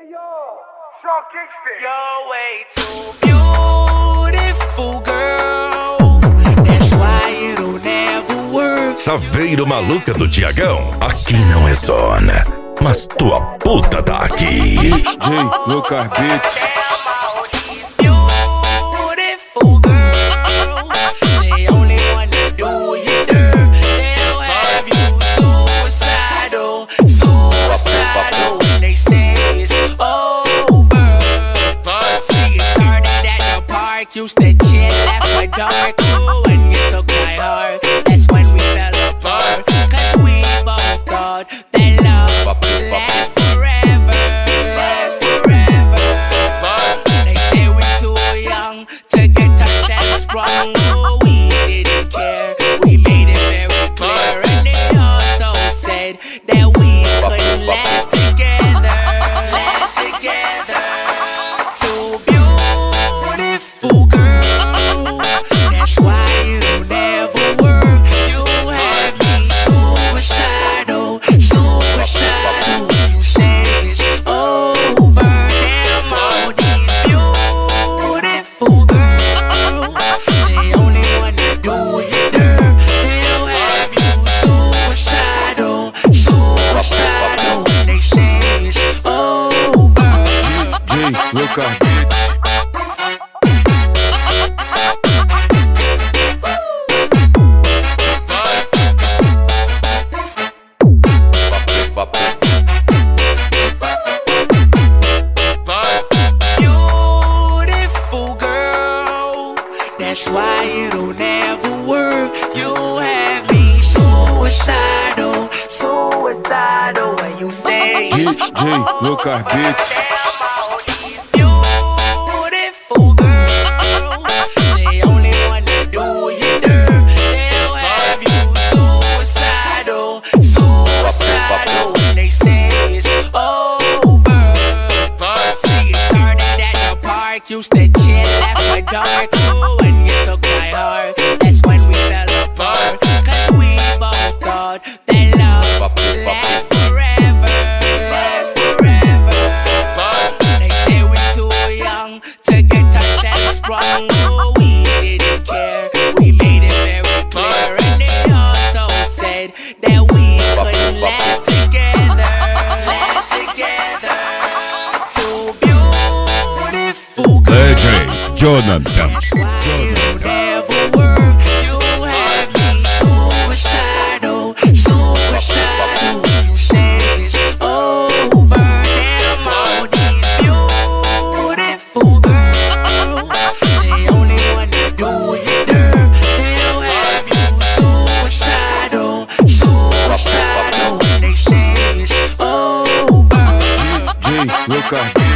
You're way too beautiful, girl. That's why it'll never work. Saveiro Maluca do Tiagão. Aqui não é zona, mas tua puta tá aqui. DJ Lucas Beats. Beautiful girl. They only wanna do you dirt. They'll have you suicidal, suicidal. When they say it's over. See, it started at the park. Used to chill after dark. Ooh, and you took my heart. That's when we fell apart. Cause we both thought that love lasts forever. Lasts forever. They say we're too young to get ourselves sprung. Oh, we didn't care. We made it very clear. And they also said that we couldn't last together. Last together. Too beautiful, girl. That's why it'll never work. You have me suicidal, suicidal. You say it's over. Damn, all these beautiful girls, they only wanna do you dirt. They'll have you suicidal, suicidal. When they say it's over. DJ Lucas Beats. Beautiful girl, that's why it'll never work. You have me suicidal, suicidal. When you say DJ Lucas Beats. beautiful girl, they only wanna do you dirt. They'll have you suicidal, suicidal. When they say it's over. See, it started at the park. Used to chill after dark. Ooh, and you took my heart. That's when we fell apart. Cause we both thought that love lasts forever. Lasts forever. They say we're too young to get ourselves sprung. Oh, we didn't care. We made it very clear. And they also said that we couldn't last together. Last together. Too beautiful girl. DJ Jonathan. It'll never work. You have me suicidal, suicidal. You say it's over. Damn, all these beautiful girls, they only wanna do you dirt. They'll have you suicidal, suicidal. When they say it's over. DJ Lucas Beats.